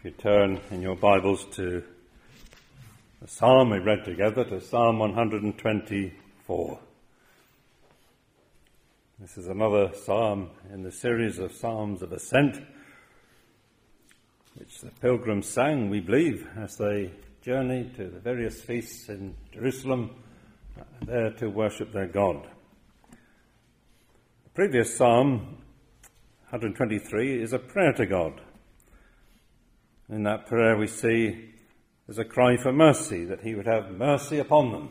If you turn in your Bibles to the psalm we read together, to Psalm 124. This is another psalm in the series of Psalms of Ascent, which the pilgrims sang, we believe, as they journeyed to the various feasts in Jerusalem, there to worship their God. The previous psalm, 123, is a prayer to God. In that prayer we see there's a cry for mercy, that he would have mercy upon them.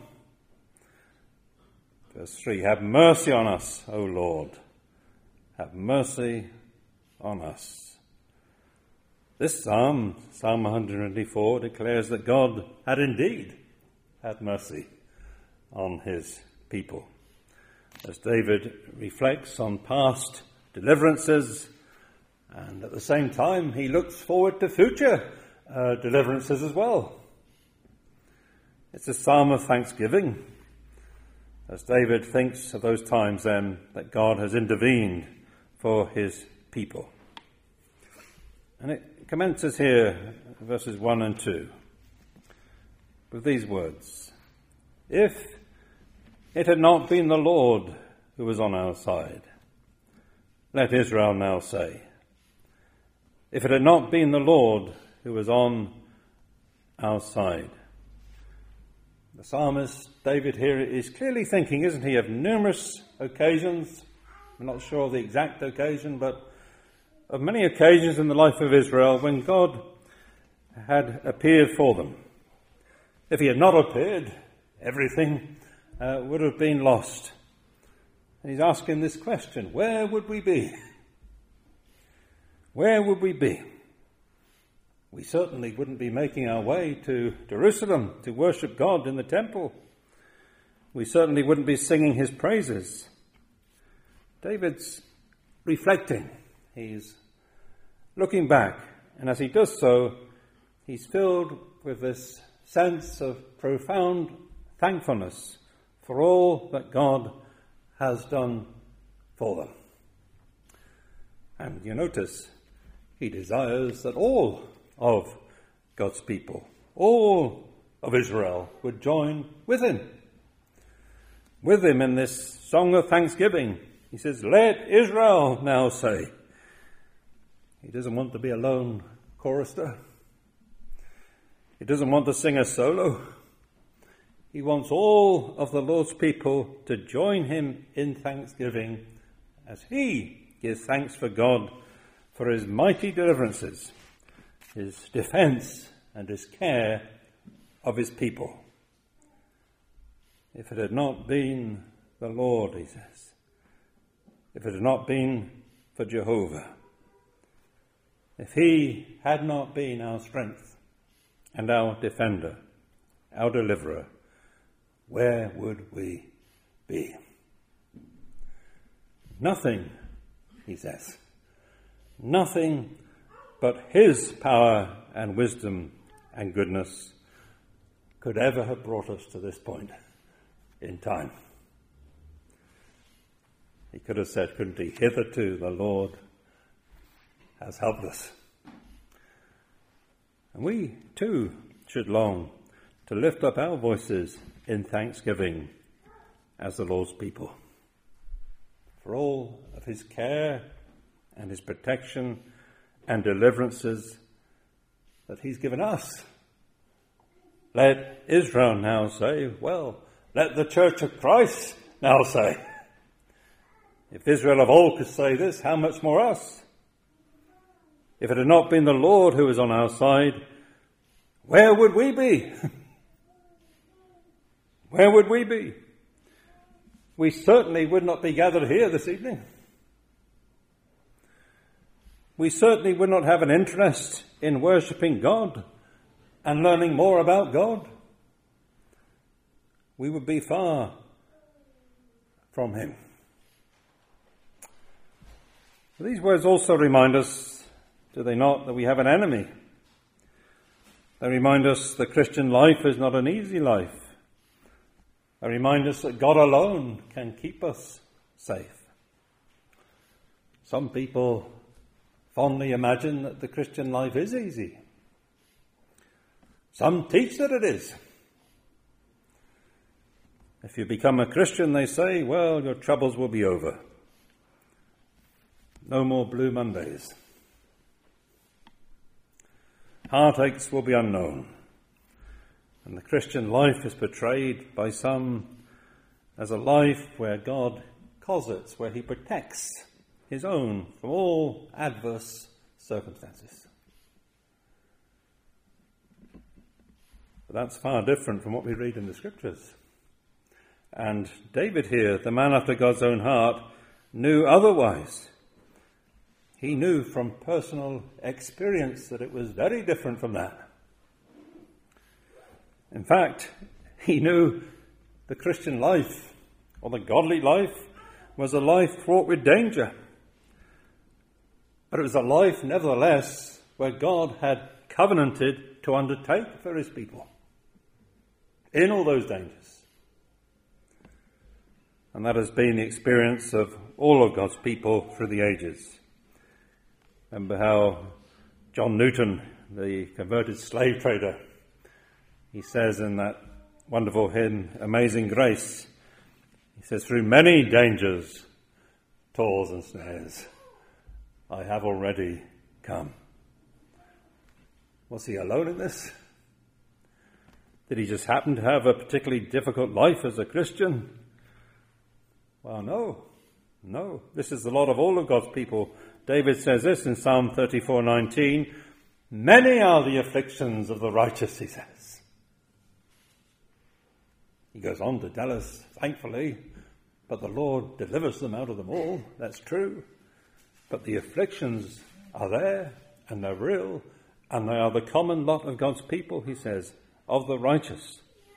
Verse 3, have mercy on us, O Lord. Have mercy on us. This psalm, Psalm 124, declares that God had indeed had mercy on his people. As David reflects on past deliverances, and at the same time, he looks forward to future deliverances as well. It's a psalm of thanksgiving, as David thinks of those times then that God has intervened for his people. And it commences here, verses 1 and 2, with these words. If it had not been the Lord who was on our side, let Israel now say. If it had not been the Lord who was on our side. The psalmist, David, here is clearly thinking, isn't he, of numerous occasions. I'm not sure of the exact occasion, but of many occasions in the life of Israel when God had appeared for them. If he had not appeared, everything would have been lost. And he's asking this question, where would we be? Where would we be? We certainly wouldn't be making our way to Jerusalem to worship God in the temple. We certainly wouldn't be singing his praises. David's reflecting. He's looking back. And as he does so, he's filled with this sense of profound thankfulness for all that God has done for them. And you notice he desires that all of God's people, all of Israel, would join with him in this song of thanksgiving. He says, let Israel now say. He doesn't want to be a lone chorister. He doesn't want to sing a solo. He wants all of the Lord's people to join him in thanksgiving as he gives thanks for God for his mighty deliverances, his defense and his care of his people. If it had not been the Lord, he says, if it had not been for Jehovah, if he had not been our strength and our defender, our deliverer, where would we be? Nothing, he says, nothing but his power and wisdom and goodness could ever have brought us to this point in time. He could have said, couldn't he, hitherto the Lord has helped us. And we too should long to lift up our voices in thanksgiving as the Lord's people for all of his care and his protection and deliverances that he's given us. Let Israel now say, well, let the Church of Christ now say. If Israel of old could say this, how much more us? If it had not been the Lord who was on our side, where would we be? Where would we be? We certainly would not be gathered here this evening. We certainly would not have an interest in worshipping God and learning more about God. We would be far from him. These words also remind us, do they not, that we have an enemy. They remind us the Christian life is not an easy life. They remind us that God alone can keep us safe. Some people fondly imagine that the Christian life is easy. Some teach that it is. If you become a Christian, they say, well, your troubles will be over. No more Blue Mondays. Heartaches will be unknown. And the Christian life is portrayed by some as a life where God cosets, where he protects his own from all adverse circumstances. But that's far different from what we read in the Scriptures. And David here, the man after God's own heart, knew otherwise. He knew from personal experience that it was very different from that. In fact, he knew the Christian life, or the godly life, was a life fraught with danger. But it was a life, nevertheless, where God had covenanted to undertake for his people in all those dangers. And that has been the experience of all of God's people through the ages. Remember how John Newton, the converted slave trader, he says in that wonderful hymn, Amazing Grace, he says, through many dangers, toils and snares, I have already come. Was he alone in this? Did he just happen to have a particularly difficult life as a Christian? Well, no. This is the lot of all of God's people. David says this in Psalm 34:19, many are the afflictions of the righteous, he says. He goes on to tell us, thankfully, but the Lord delivers them out of them all. That's true. But the afflictions are there, and they're real, and they are the common lot of God's people, he says, of the righteous.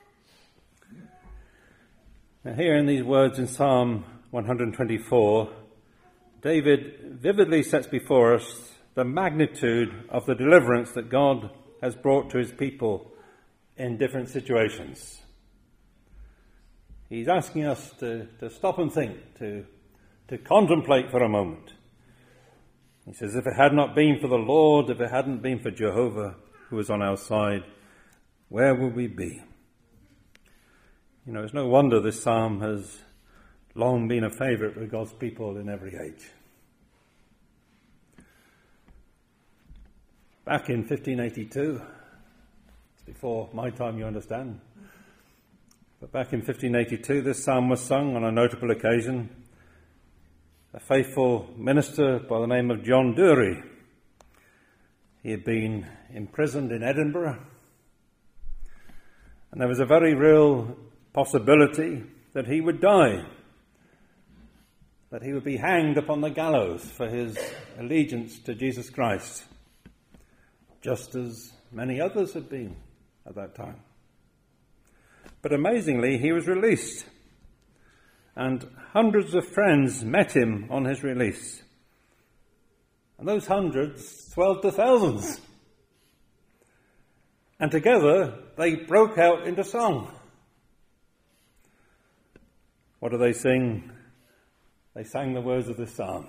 Now here in these words in Psalm 124, David vividly sets before us the magnitude of the deliverance that God has brought to his people in different situations. He's asking us to stop and think, to contemplate for a moment. He says, if it had not been for the Lord, if it hadn't been for Jehovah who was on our side, where would we be? You know, it's no wonder this psalm has long been a favourite with God's people in every age. Back in 1582, it's before my time, you understand, but back in 1582, this psalm was sung on a notable occasion. A faithful minister by the name of John Dury, he had been imprisoned in Edinburgh, and there was a very real possibility that he would die, that he would be hanged upon the gallows for his allegiance to Jesus Christ, just as many others had been at that time. But amazingly, he was released, and hundreds of friends met him on his release. And those hundreds swelled to thousands. And together they broke out into song. What do they sing? They sang the words of this psalm.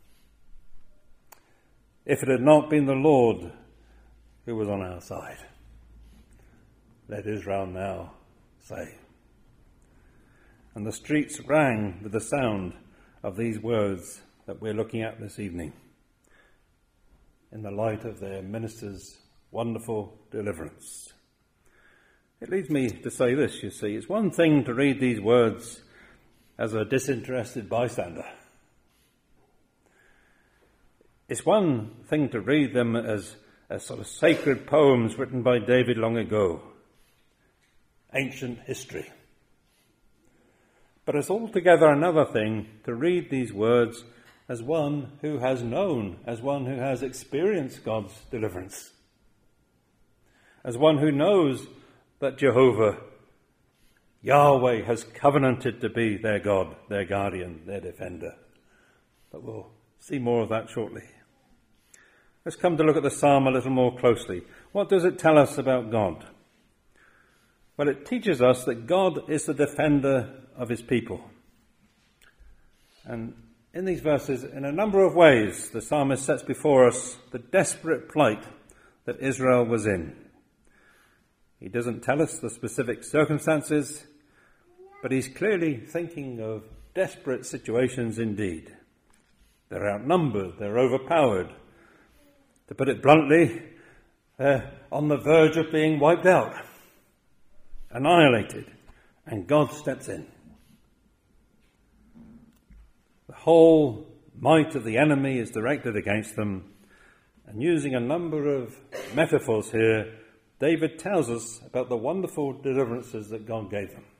If it had not been the Lord who was on our side, let Israel now say. And the streets rang with the sound of these words that we're looking at this evening, in the light of their minister's wonderful deliverance. It leads me to say this, you see. It's one thing to read these words as a disinterested bystander. It's one thing to read them as sort of sacred poems written by David long ago, ancient history. But it's altogether another thing to read these words as one who has known, as one who has experienced God's deliverance, as one who knows that Jehovah, Yahweh, has covenanted to be their God, their guardian, their defender. But we'll see more of that shortly. Let's come to look at the psalm a little more closely. What does it tell us about God? Well, it teaches us that God is the defender of his people. And in these verses, in a number of ways, the psalmist sets before us the desperate plight that Israel was in. He doesn't tell us the specific circumstances, but he's clearly thinking of desperate situations indeed. They're outnumbered, they're overpowered. To put it bluntly, they're on the verge of being wiped out, annihilated, and God steps in. The whole might of the enemy is directed against them, and using a number of metaphors here, David tells us about the wonderful deliverances that God gave them.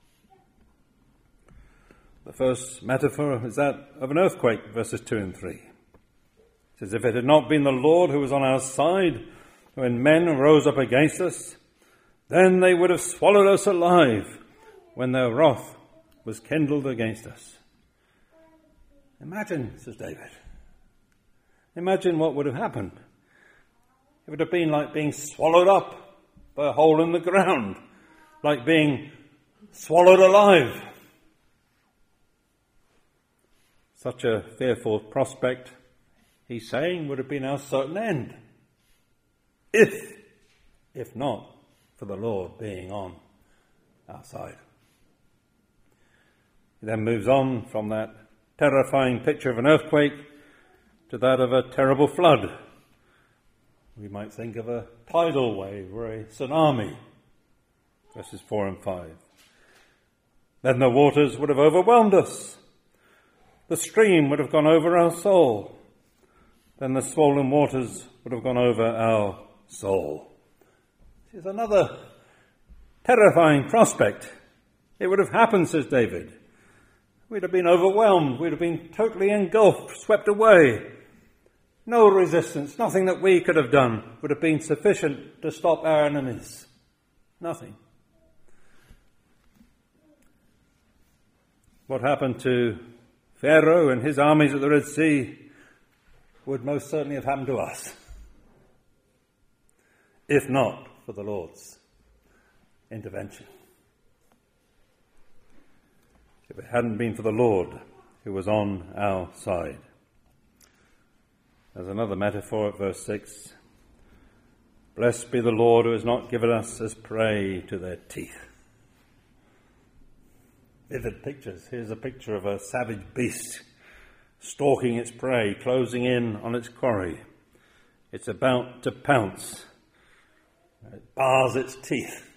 The first metaphor is that of an earthquake, verses 2 and 3. It says, if it had not been the Lord who was on our side, when men rose up against us, then they would have swallowed us alive when their wrath was kindled against us. Imagine, says David. Imagine what would have happened. It would have been like being swallowed up by a hole in the ground, like being swallowed alive. Such a fearful prospect, he's saying, would have been our certain end, if not for the Lord being on our side. He then moves on from that terrifying picture of an earthquake to that of a terrible flood. We might think of a tidal wave or a tsunami, verses 4 and 5. Then the waters would have overwhelmed us. The stream would have gone over our soul. Then the swollen waters would have gone over our soul. This is another terrifying prospect. It would have happened, says David. We'd have been overwhelmed. We'd have been totally engulfed, swept away. No resistance, nothing that we could have done would have been sufficient to stop our enemies. Nothing. What happened to Pharaoh and his armies at the Red Sea would most certainly have happened to us, if not for the Lord's intervention. If it hadn't been for the Lord who was on our side. There's another metaphor at verse 6. Blessed be the Lord who has not given us as prey to their teeth. Vivid pictures. Here's a picture of a savage beast stalking its prey, closing in on its quarry. It's about to pounce. It bars its teeth.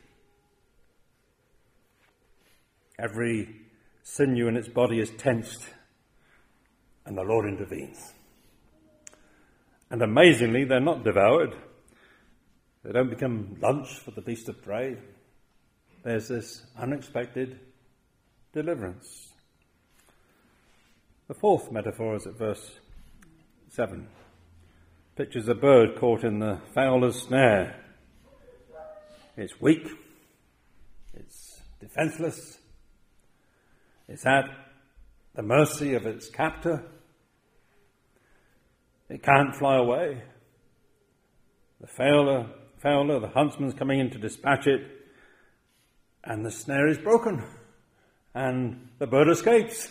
Every sinew in its body is tensed, and the Lord intervenes. And amazingly, they're not devoured. They don't become lunch for the beast of prey. There's this unexpected deliverance. The fourth metaphor is at verse 7. Pictures a bird caught in the fowler's snare. It's weak. It's defenseless. It's at the mercy of its captor. It can't fly away. The fowler, the huntsman's coming in to dispatch it, and the snare is broken, and the bird escapes.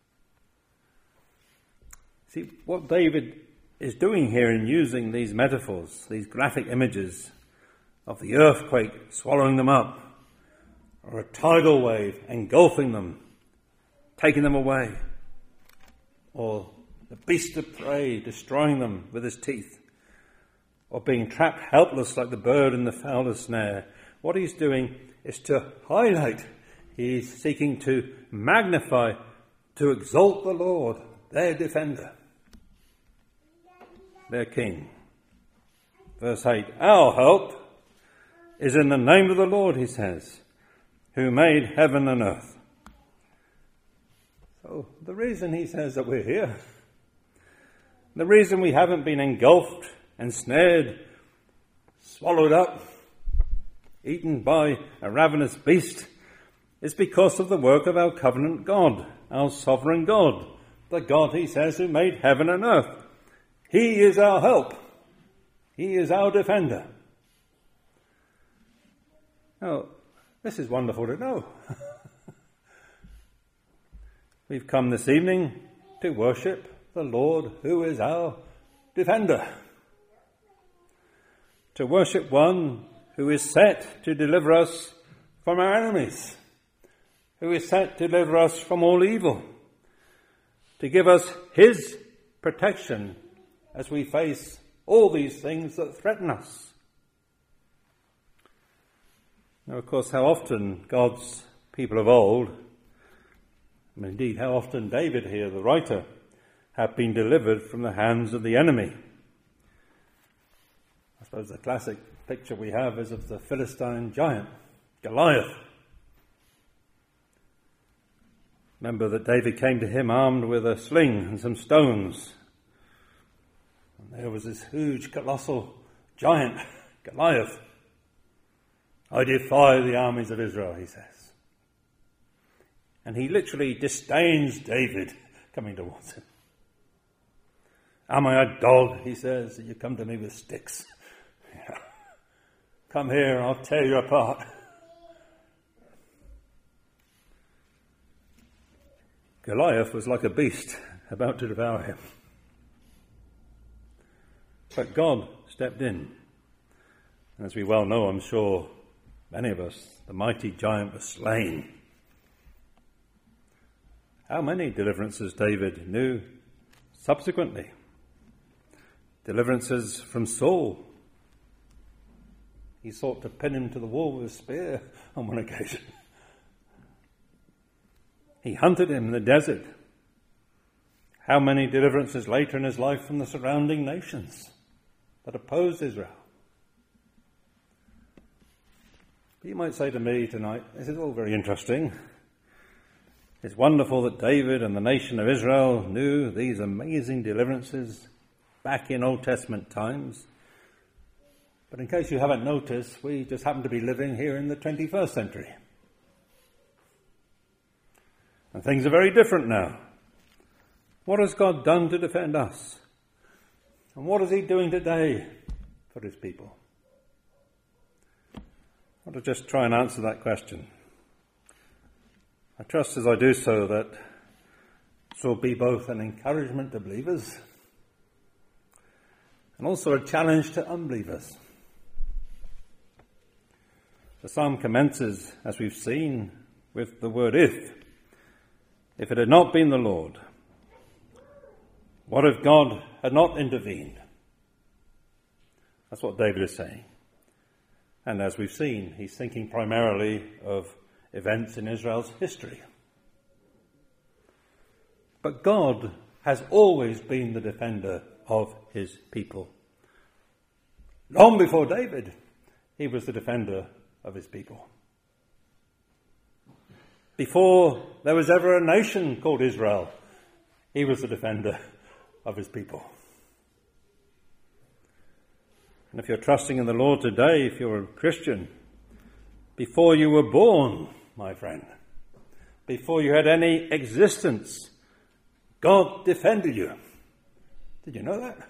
See, what David is doing here in using these metaphors, these graphic images of the earthquake swallowing them up, or a tidal wave engulfing them, taking them away, or the beast of prey destroying them with his teeth, or being trapped helpless like the bird in the fowler's snare. What he's doing is to highlight, he's seeking to magnify, to exalt the Lord, their defender, their king. Verse 8, our help is in the name of the Lord, he says, who made heaven and earth. So the reason he says that we're here, the reason we haven't been engulfed, ensnared, swallowed up, eaten by a ravenous beast, is because of the work of our covenant God, our sovereign God, the God, he says, who made heaven and earth. He is our help. He is our defender. Now, this is wonderful to know. We've come this evening to worship the Lord who is our defender. To worship one who is set to deliver us from our enemies, who is set to deliver us from all evil, to give us his protection as we face all these things that threaten us. Now, of course, how often God's people of old, and indeed how often David here, the writer, have been delivered from the hands of the enemy. I suppose the classic picture we have is of the Philistine giant, Goliath. Remember that David came to him armed with a sling and some stones. And there was this huge, colossal giant, Goliath. I defy the armies of Israel, he says. And he literally disdains David coming towards him. Am I a dog, he says, that you come to me with sticks? Come here and I'll tear you apart. Goliath was like a beast about to devour him. But God stepped in. And as we well know, I'm sure many of us, the mighty giant was slain. How many deliverances David knew subsequently? Deliverances from Saul. He sought to pin him to the wall with a spear on one occasion. He hunted him in the desert. How many deliverances later in his life from the surrounding nations that opposed Israel? But you might say to me tonight, this is all very interesting. It's wonderful that David and the nation of Israel knew these amazing deliverances back in Old Testament times. But in case you haven't noticed, we just happen to be living here in the 21st century. And things are very different now. What has God done to defend us? And what is he doing today for his people? I want to just try and answer that question. I trust as I do so that this will be both an encouragement to believers and also a challenge to unbelievers. The psalm commences, as we've seen, with the word if. If it had not been the Lord, what if God had not intervened? That's what David is saying. And as we've seen, he's thinking primarily of events in Israel's history. But God has always been the defender of his people. Long before David, he was the defender of his people. Before there was ever a nation called Israel, he was the defender of his people. And if you're trusting in the Lord today, if you're a Christian, before you were born, my friend, before you had any existence, God defended you. Did you know that?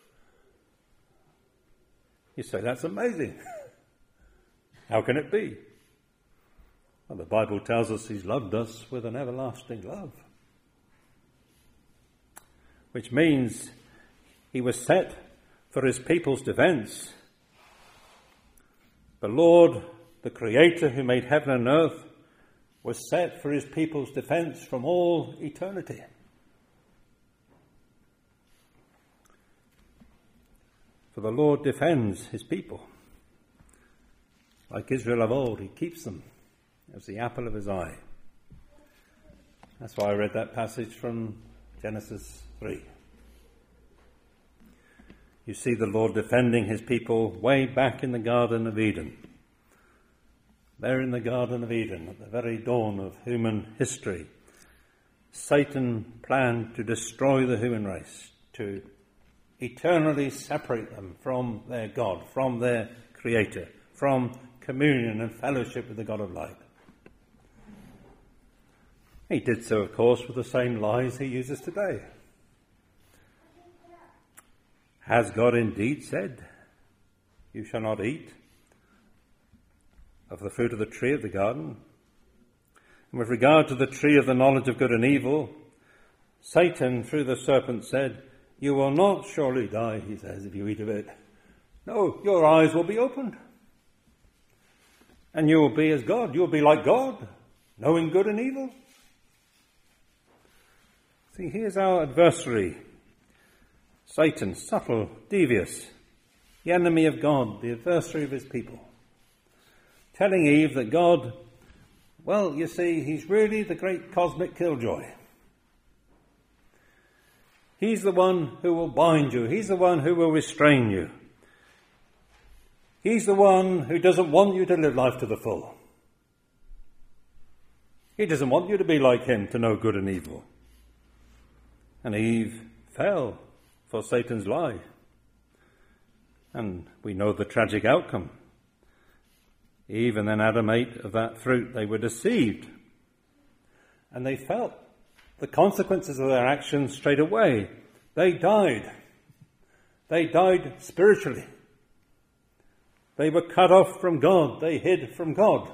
You say, that's amazing. How can it be? Well, the Bible tells us he's loved us with an everlasting love. Which means he was set for his people's defense. The Lord, the Creator who made heaven and earth, was set for his people's defense from all eternity. For the Lord defends his people. Like Israel of old, he keeps them as the apple of his eye. That's why I read that passage from Genesis 3. You see the Lord defending his people way back in the Garden of Eden. There in the Garden of Eden, at the very dawn of human history, Satan planned to destroy the human race, to eternally separate them from their God, from their Creator, from communion and fellowship with the God of light. He did so, of course, with the same lies he uses today. Has God indeed said, you shall not eat of the fruit of the tree of the garden? And with regard to the tree of the knowledge of good and evil, Satan, through the serpent, said, you will not surely die, he says, if you eat of it. No, your eyes will be opened. and you will be as God. You will be like God, knowing good and evil. See, here's our adversary, Satan, subtle, devious, the enemy of God, the adversary of his people, telling Eve that God, well, you see, he's really the great cosmic killjoy. He's the one who will bind you. He's the one who will restrain you. He's the one who doesn't want you to live life to the full. He doesn't want you to be like him, to know good and evil. And Eve fell for Satan's lie. And we know the tragic outcome. Eve and then Adam ate of that fruit. They were deceived. And they felt the consequences of their actions straight away. They died. They died spiritually. They were cut off from God. They hid from God.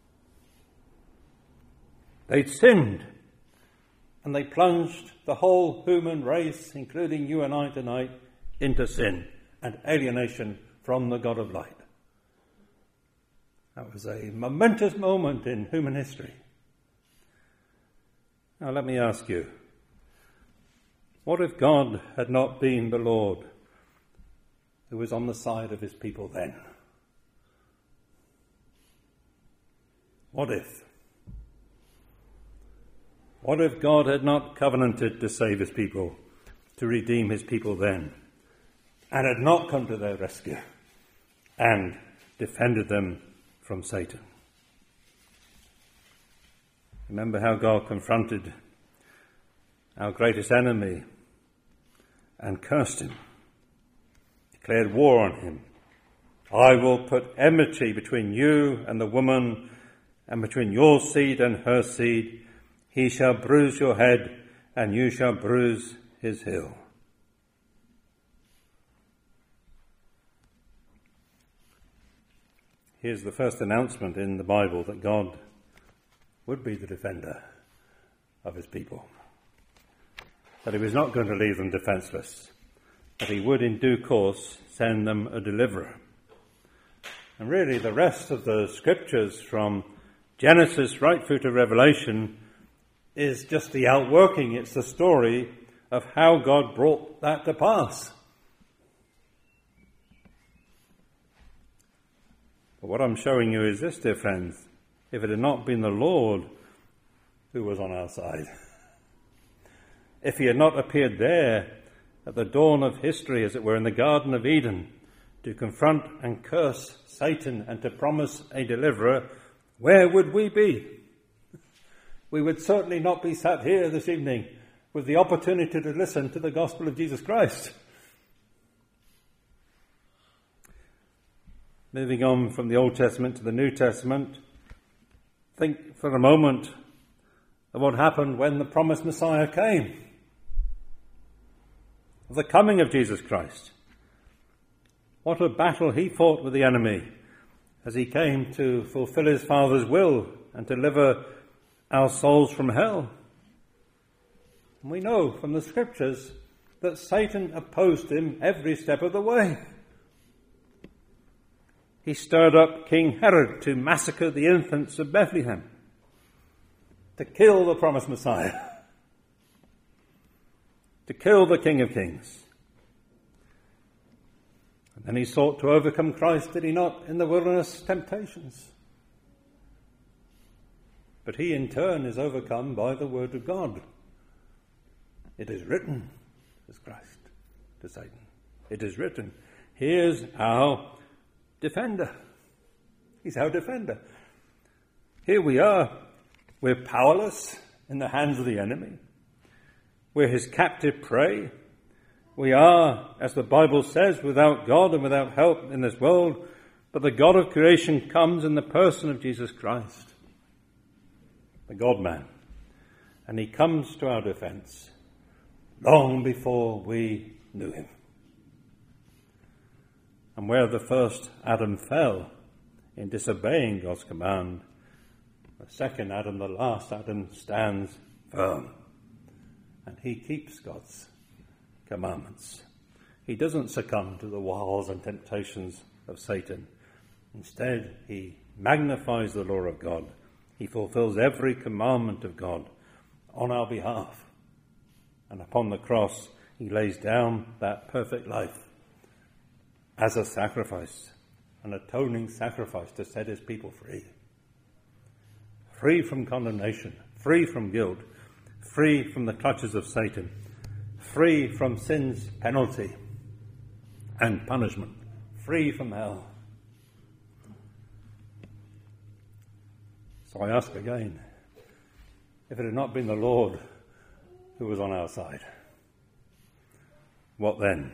They'd sinned. And they plunged the whole human race, including you and I tonight, into sin and alienation from the God of light. That was a momentous moment in human history. Now let me ask you, what if God had not been the Lord who was on the side of his people then? What if? What if God had not covenanted to save his people, to redeem his people then, and had not come to their rescue and defended them from Satan? Remember how God confronted our greatest enemy and cursed him, declared war on him. I will put enmity between you and the woman, and between your seed and her seed. He shall bruise your head, and you shall bruise his heel. Here's the first announcement in the Bible that God would be the defender of his people. That he was not going to leave them defenseless. That he would in due course send them a deliverer. And really the rest of the scriptures from Genesis right through to Revelation is just the outworking. It's the story of how God brought that to pass. But what I'm showing you is this, dear friends. If it had not been the Lord who was on our side, if he had not appeared there at the dawn of history, as it were, in the Garden of Eden, to confront and curse Satan and to promise a deliverer, where would we be? We would certainly not be sat here this evening with the opportunity to listen to the gospel of Jesus Christ. Moving on from the Old Testament to the New Testament, think for a moment of what happened when the promised Messiah came, of the coming of Jesus Christ. What a battle he fought with the enemy as he came to fulfill his Father's will and deliver our souls from hell. And we know from the scriptures that Satan opposed him every step of the way. He stirred up King Herod to massacre the infants of Bethlehem, to kill the promised Messiah, to kill the King of Kings. And then he sought to overcome Christ, did he not, in the wilderness temptations? But he in turn is overcome by the word of God. It is written, says Christ to Satan. It is written. Here's our defender. He's our defender. Here we are. We're powerless in the hands of the enemy. We're his captive prey. We are, as the Bible says, without God and without help in this world. But the God of creation comes in the person of Jesus Christ, the God-man. And he comes to our defense long before we knew him. And where the first Adam fell in disobeying God's command, the second Adam, the last Adam, stands firm. And he keeps God's commandments. He doesn't succumb to the wiles and temptations of Satan. Instead, he magnifies the law of God. He fulfills every commandment of God on our behalf. And upon the cross, he lays down that perfect life as a sacrifice, an atoning sacrifice to set his people free. Free from condemnation, free from guilt, free from the clutches of Satan, free from sin's penalty and punishment, free from hell. So I ask again, if it had not been the Lord who was on our side, what then?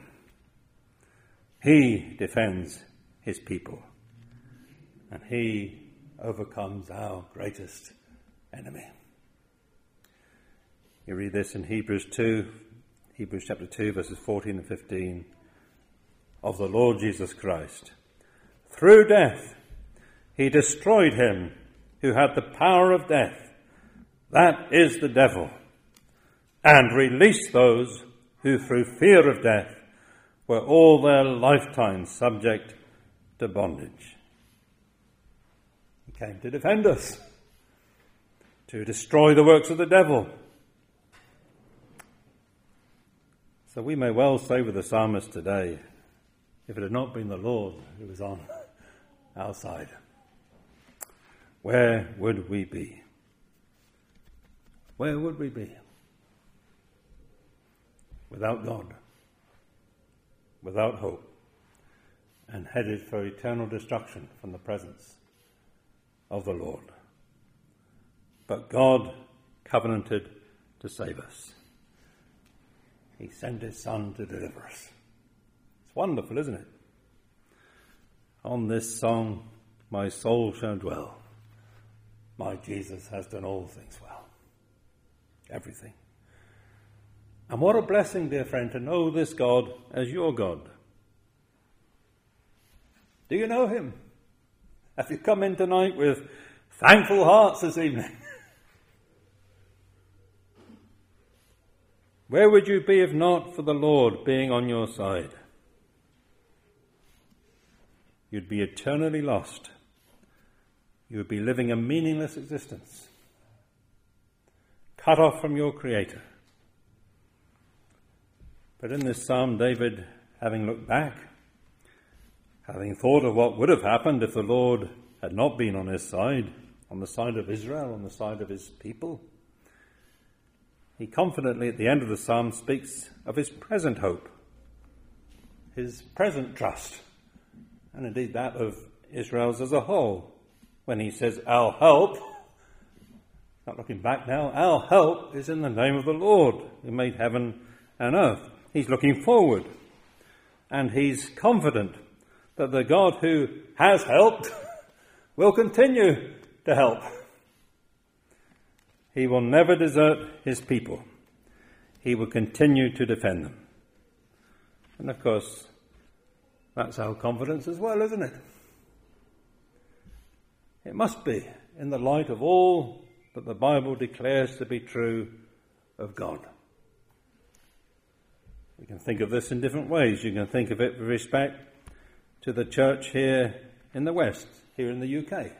He defends his people, and he overcomes our greatest enemy. You read this in Hebrews chapter 2, verses 14 and 15, of the Lord Jesus Christ. Through death, he destroyed him who had the power of death, that is the devil, and released those who through fear of death were all their lifetime subject to bondage. He came to defend us, to destroy the works of the devil. So we may well say with the psalmist today, if it had not been the Lord who was on our side, where would we be? Where would we be? Without God, without hope, and headed for eternal destruction from the presence of the Lord. But God covenanted to save us. He sent his Son to deliver us. It's wonderful, isn't it? On this song, my soul shall dwell. My Jesus has done all things well. Everything. And what a blessing, dear friend, to know this God as your God. Do you know him? Have you come in tonight with thankful hearts this evening? Where would you be if not for the Lord being on your side? You'd be eternally lost. You would be living a meaningless existence, cut off from your Creator. But in this psalm, David, having looked back, having thought of what would have happened if the Lord had not been on his side, on the side of Israel, on the side of his people, he confidently at the end of the psalm speaks of his present hope, his present trust, and indeed that of Israel's as a whole. When he says, our help, not looking back now, our help is in the name of the Lord who made heaven and earth. He's looking forward, and he's confident that the God who has helped will continue to help. He will never desert his people. He will continue to defend them. And of course, that's our confidence as well, isn't it? It must be, in the light of all that the Bible declares to be true of God. We can think of this in different ways. You can think of it with respect to the church here in the West, here in the UK.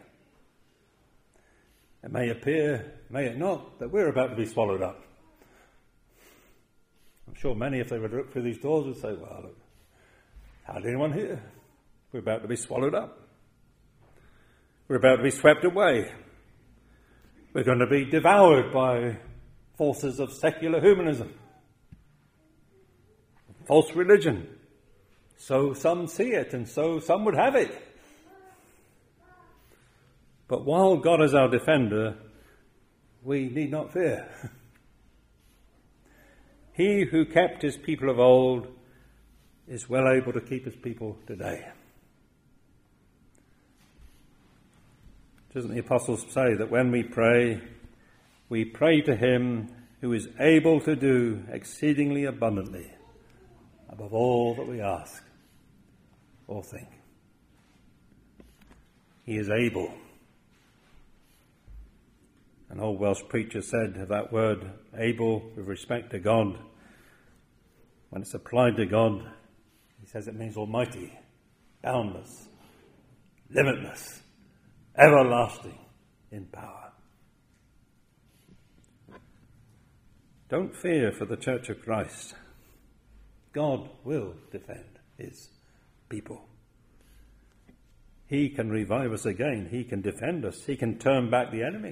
It may appear, may it not, that we're about to be swallowed up. I'm sure many, if they were to look through these doors, would say, well, look, hardly anyone here. We're about to be swallowed up. We're about to be swept away. We're going to be devoured by forces of secular humanism, false religion. So some see it, and so some would have it. But while God is our defender, we need not fear. He who kept his people of old is well able to keep his people today. Doesn't the apostles say that when we pray to him who is able to do exceedingly abundantly above all that we ask or think? He is able. An old Welsh preacher said of that word, able, with respect to God, when it's applied to God, he says it means almighty, boundless, limitless, everlasting in power. Don't fear for the Church of Christ. God will defend his people. He can revive us again. He can defend us. He can turn back the enemy.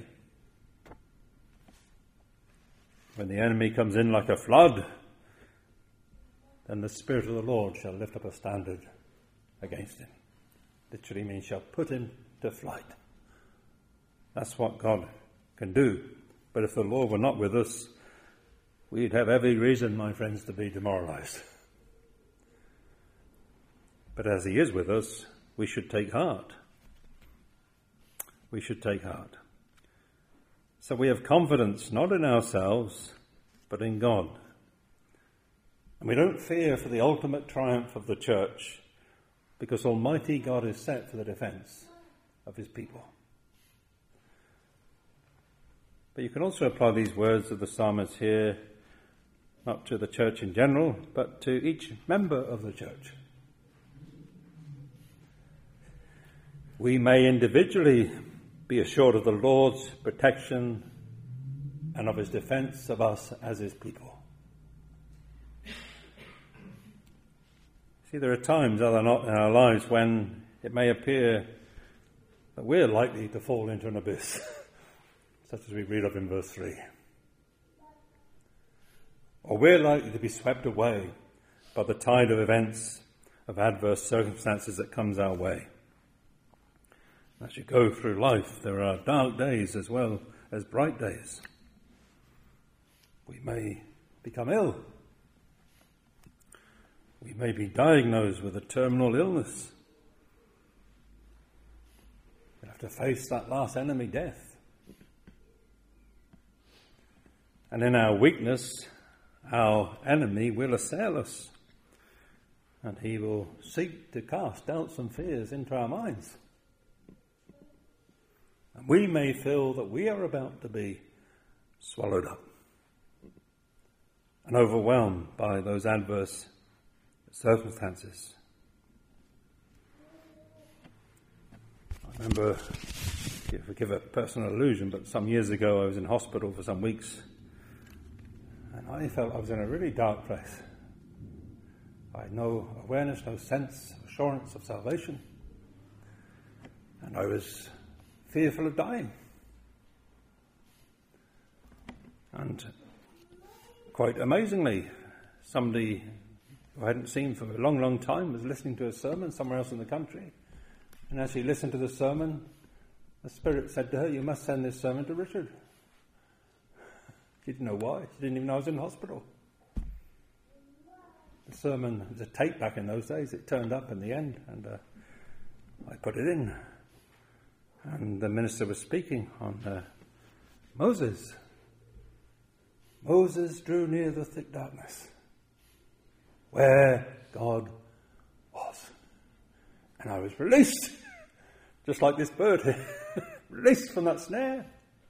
When the enemy comes in like a flood, then the Spirit of the Lord shall lift up a standard against him. Literally means shall put him to flight. That's what God can do. But if the Lord were not with us, we'd have every reason, my friends, to be demoralized. But as he is with us, we should take heart. We should take heart. So we have confidence not in ourselves, but in God. And we don't fear for the ultimate triumph of the church, because Almighty God is set for the defense of his people. But you can also apply these words of the psalmist here, not to the church in general, but to each member of the church. We may individually be assured of the Lord's protection and of his defense of us as his people. See, there are times, are there not, in our lives when it may appear that we're likely to fall into an abyss, such as we read of in verse 3. Or we're likely to be swept away by the tide of events, of adverse circumstances that comes our way. As you go through life, there are dark days as well as bright days. We may become ill. We may be diagnosed with a terminal illness. We have to face that last enemy, death. And in our weakness, our enemy will assail us. And he will seek to cast doubts and fears into our minds. And we may feel that we are about to be swallowed up and overwhelmed by those adverse circumstances. I remember, forgive a personal allusion, but some years ago I was in hospital for some weeks and I felt I was in a really dark place. I had no awareness, no sense, assurance of salvation, and I was fearful of dying. And quite amazingly, somebody who I hadn't seen for a long, long time was listening to a sermon somewhere else in the country. And as he listened to the sermon, the Spirit said to her, "You must send this sermon to Richard." She didn't know why. She didn't even know I was in hospital. The sermon was a tape back in those days. It turned up in the end, and I put it in. And the minister was speaking on Moses. Moses drew near the thick darkness where God was. And I was released, just like this bird here, released from that snare.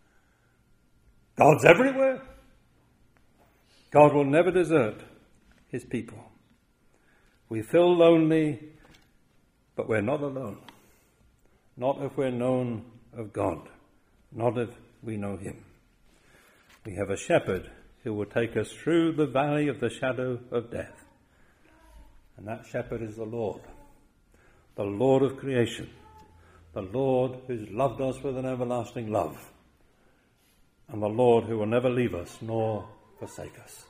God's everywhere. God will never desert his people. We feel lonely, but we're not alone. Not if we're known of God, not if we know him. We have a shepherd who will take us through the valley of the shadow of death. And that shepherd is the Lord of creation, the Lord who's loved us with an everlasting love, and the Lord who will never leave us nor forsake us.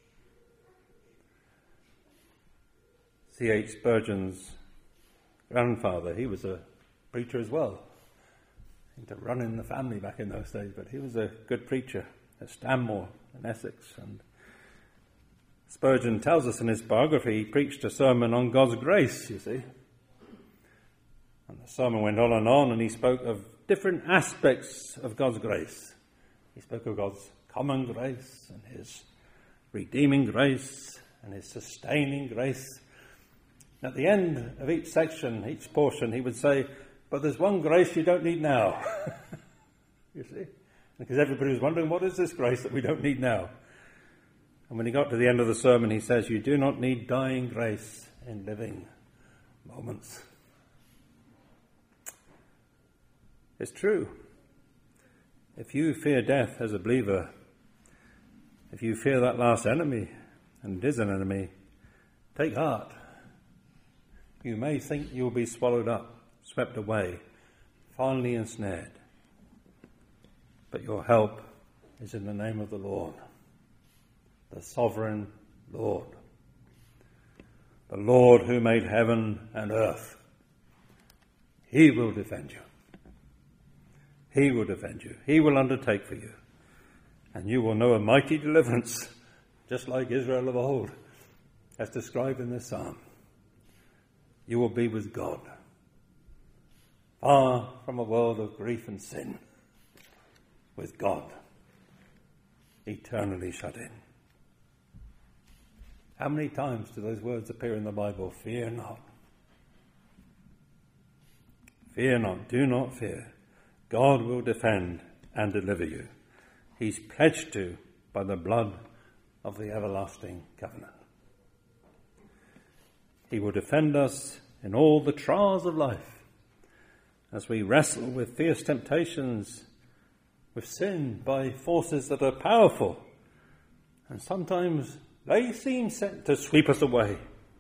C.H. Spurgeon's grandfather, he was a preacher as well. To run in the family back in those days, but he was a good preacher at Stanmore in Essex. And Spurgeon tells us in his biography he preached a sermon on God's grace, you see. And the sermon went on, and he spoke of different aspects of God's grace. He spoke of God's common grace and his redeeming grace and his sustaining grace. And at the end of each section, each portion, he would say, "But there's one grace you don't need now." You see? Because everybody was wondering, what is this grace that we don't need now? And when he got to the end of the sermon, he says, "You do not need dying grace in living moments." It's true. If you fear death as a believer, if you fear that last enemy, and it is an enemy, take heart. You may think you'll be swallowed up, swept away, finally ensnared. But your help is in the name of the Lord, the sovereign Lord. The Lord who made heaven and earth. He will defend you. He will defend you. He will undertake for you. And you will know a mighty deliverance, just like Israel of old, as described in this psalm. You will be with God, far from a world of grief and sin, with God, eternally shut in. How many times do those words appear in the Bible? Fear not. Fear not. Do not fear. God will defend and deliver you. He's pledged to by the blood of the everlasting covenant. He will defend us in all the trials of life as we wrestle with fierce temptations, with sin by forces that are powerful, and sometimes they seem set to sweep us away.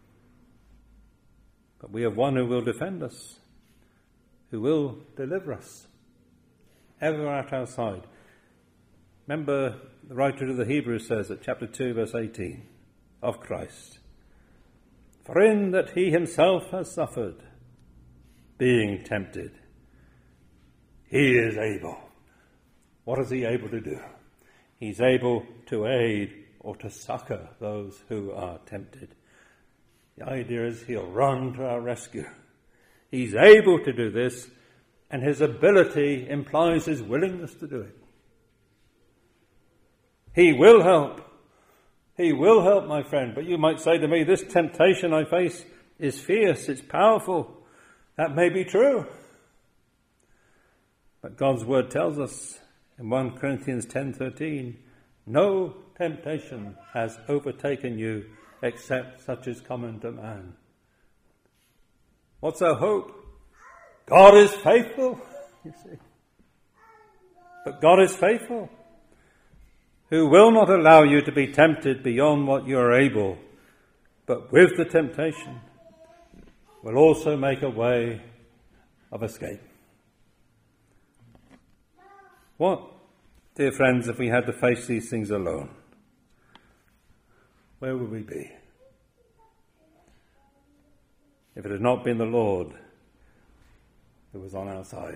But we have one who will defend us, who will deliver us, ever at our side. Remember, the writer of the Hebrews says at chapter 2, verse 18, of Christ, for in that he himself has suffered, being tempted, he is able. What is he able to do? He's able to aid or to succor those who are tempted. The idea is he'll run to our rescue. He's able to do this, and his ability implies his willingness to do it. He will help. He will help, my friend. But you might say to me, this temptation I face is fierce, it's powerful. That may be true. But God's word tells us in 1 Corinthians 10:13, no temptation has overtaken you except such is common to man. What's our hope? God is faithful, you see. But God is faithful, who will not allow you to be tempted beyond what you are able, but with the temptation will also make a way of escape. What, dear friends, if we had to face these things alone? Where would we be? If it had not been the Lord who was on our side,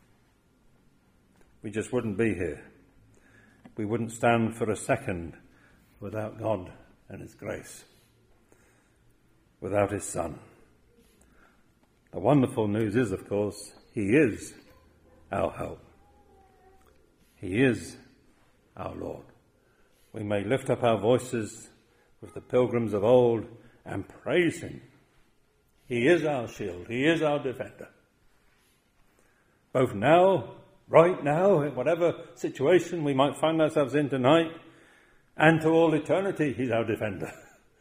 we just wouldn't be here. We wouldn't stand for a second without God and his grace, without his Son. The wonderful news is, of course, he is our help. He is our Lord. We may lift up our voices with the pilgrims of old and praise him. He is our shield. He is our defender. Both now, right now, in whatever situation we might find ourselves in tonight, and to all eternity, he's our defender.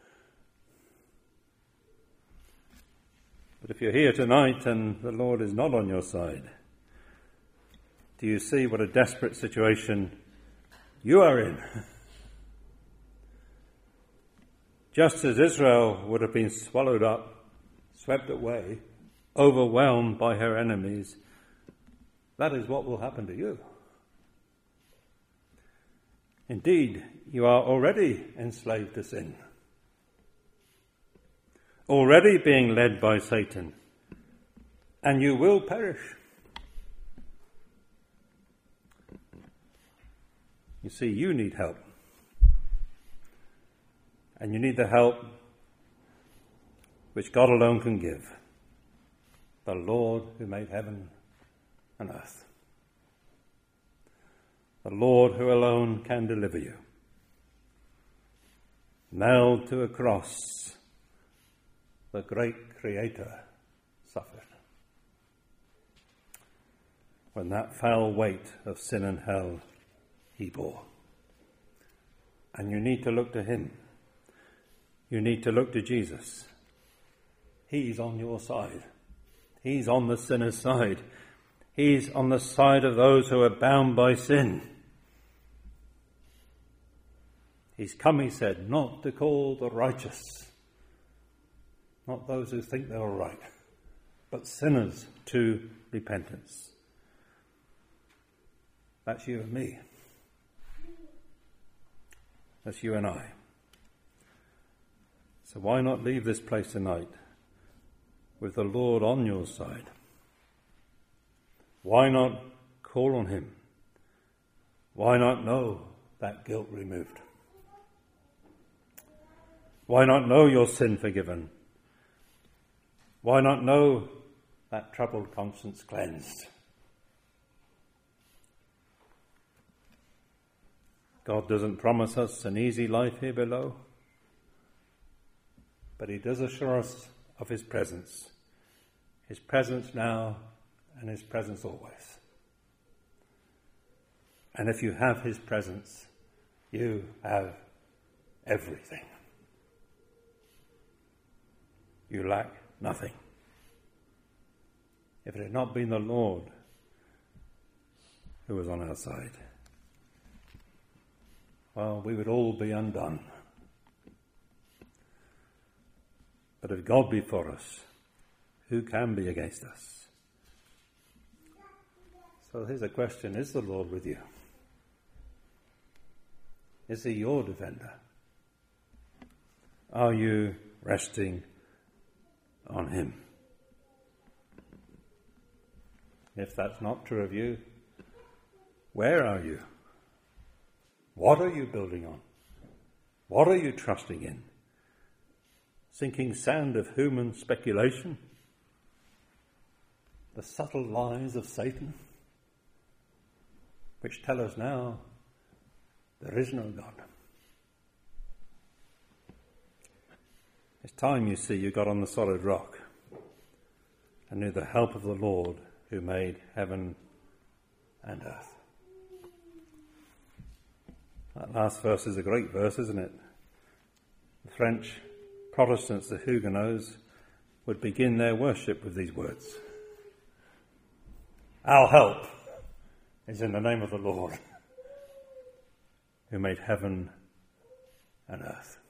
But if you're here tonight and the Lord is not on your side, do you see what a desperate situation you are in? Just as Israel would have been swallowed up, swept away, overwhelmed by her enemies, that is what will happen to you. Indeed, you are already enslaved to sin, already being led by Satan, and you will perish. You see, you need help. And you need the help which God alone can give. The Lord who made heaven and earth. The Lord who alone can deliver you. Nailed to a cross, the great Creator suffered. When that foul weight of sin and hell he bore. And you need to look to him. You need to look to Jesus. He's on your side. He's on the sinner's side. He's on the side of those who are bound by sin. He's come, he said, not to call the righteous, not those who think they're all right, but sinners to repentance. That's you and me. That's you and I. So why not leave this place tonight with the Lord on your side? Why not call on him? Why not know that guilt removed? Why not know your sin forgiven? Why not know that troubled conscience cleansed? God doesn't promise us an easy life here below, but he does assure us of his presence now and his presence always. And if you have his presence, you have everything. You lack nothing. If it had not been the Lord who was on our side, well, we would all be undone. But if God be for us, who can be against us? So here's a question. Is the Lord with you? Is he your defender? Are you resting on him? If that's not true of you, where are you? What are you building on? What are you trusting in? Sinking sand of human speculation? The subtle lies of Satan, which tell us now there is no God. It's time, you see, you got on the solid rock and knew the help of the Lord who made heaven and earth. That last verse is a great verse, isn't it? The French Protestants, the Huguenots, would begin their worship with these words. Our help is in the name of the Lord who made heaven and earth.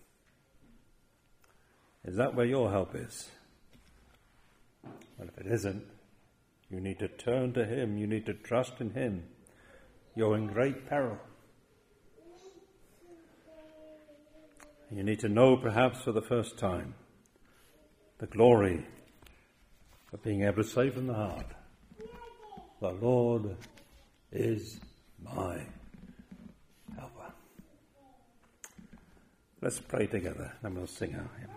Is that where your help is? Well, if it isn't, you need to turn to him. You need to trust in him. You're in great peril. You need to know, perhaps for the first time, the glory of being able to say from the heart, the Lord is my helper. Let's pray together and we'll sing our hymn.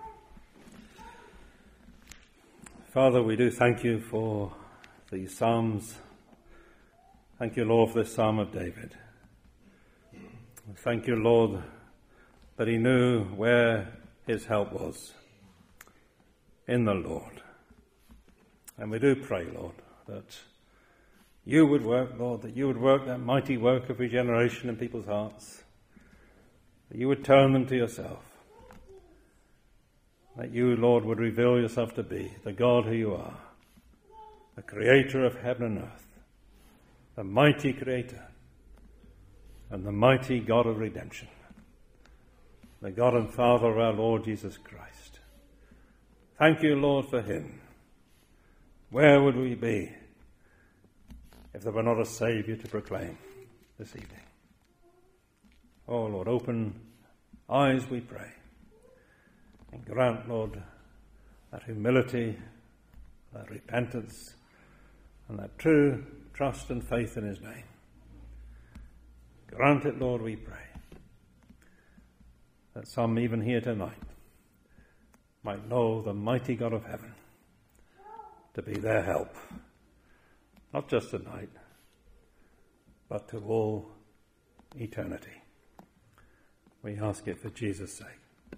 Father, we do thank you for these Psalms. Thank you, Lord, for this Psalm of David. Thank you, Lord, that he knew where his help was, in the Lord. And we do pray, Lord, that you would work, Lord, that you would work that mighty work of regeneration in people's hearts, that you would turn them to yourself, that you, Lord, would reveal yourself to be the God who you are, the creator of heaven and earth, the mighty creator, and the mighty God of redemption, the God and Father of our Lord Jesus Christ. Thank you, Lord, for him. Where would we be if there were not a Saviour to proclaim this evening? Oh, Lord, open eyes, we pray, and grant, Lord, that humility, that repentance, and that true trust and faith in his name. Grant it, Lord, we pray, that some even here tonight might know the mighty God of heaven to be their help, not just tonight, but to all eternity. We ask it for Jesus' sake.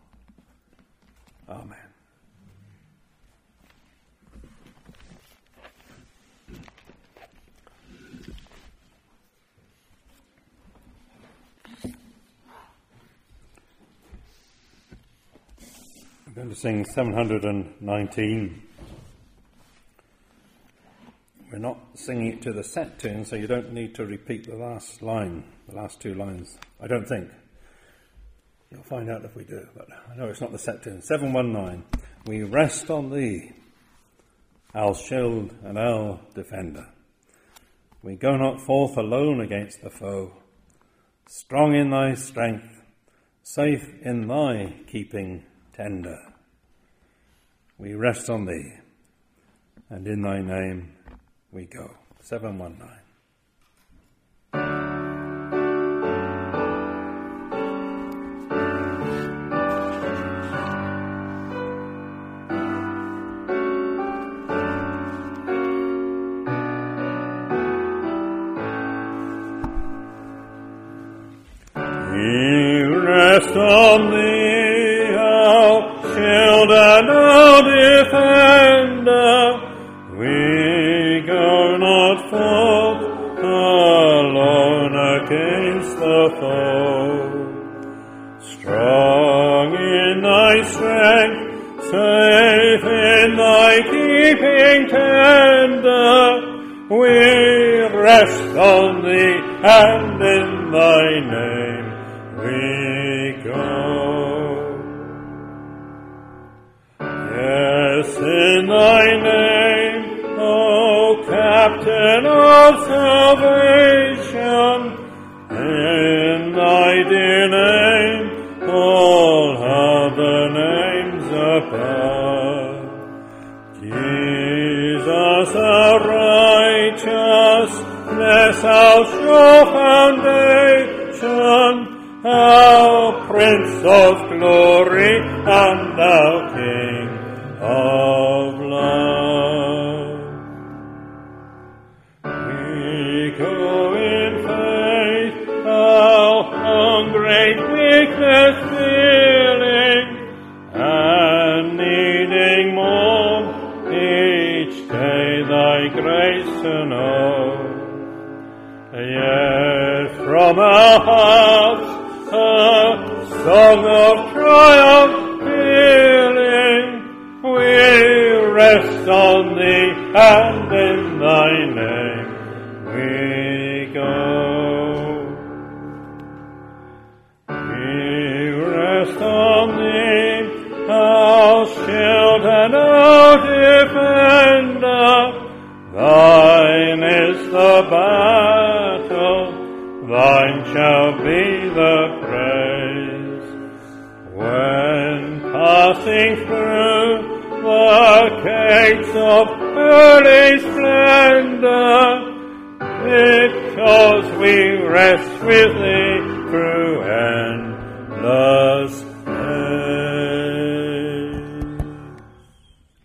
Amen. We're going to sing 719. We're not singing it to the set tune, so you don't need to repeat the last line, the last two lines, I don't think. You'll find out if we do, but I know it's not the set tune. 719. We rest on thee, our shield and our defender. We go not forth alone against the foe, strong in thy strength, safe in thy keeping tender. We rest on thee, and in thy name we go. 719. Rest on thee, our shield and our defender. We go not forth alone against the foe. Strong in thy strength, safe in thy keeping tender. We rest on thee, and in thy name we go. Yes, in thy name, O Captain of salvation, in thy dear name, all other names above. Jesus, our righteousness, our sure foundation, our Prince of glory and our King of love. We go in faith, our great weakness feeling, and needing more each day thy grace to know. Yet from our hearts a song of triumph feeling, we rest on thee, and in thy name we go. We rest on thee, our shield and our defender. Thine is the battle, thine shall be the praise. When passing through the gates of early splendor, because we rest with thee through endless